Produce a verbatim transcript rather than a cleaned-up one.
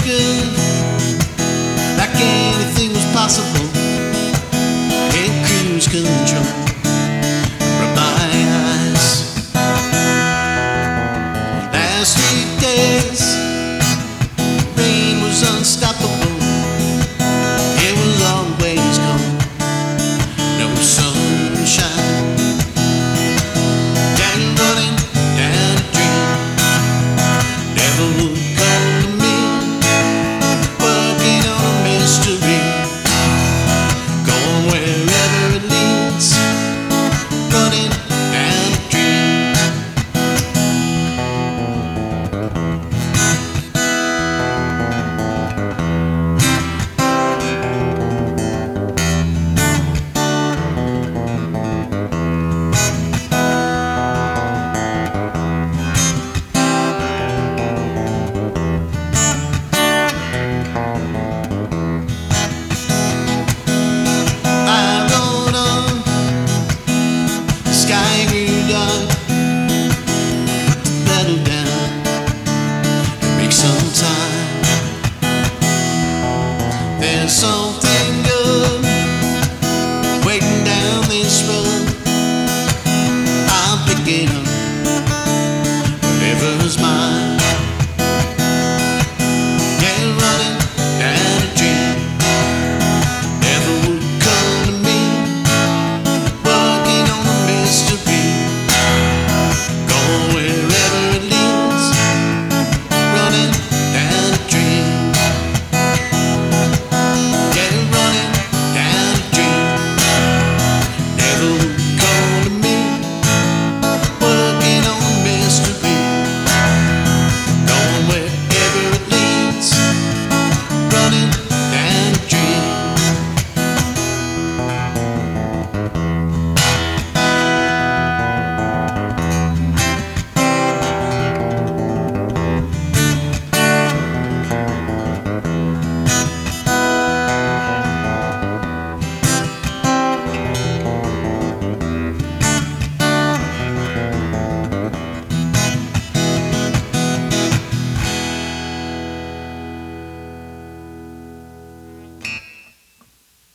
good, like anything was possible. In cruise control from my eyes. Last three days, rain was unstoppable. It was always cold, no sunshine. Then running down a dream, never would come to me. Working on a mystery, going wherever it leads. Running down a dream. I rode on, the sky grew dark. Put the pedal down and make some time. There's something good waiting down this road. I'm picking up whatever's mine.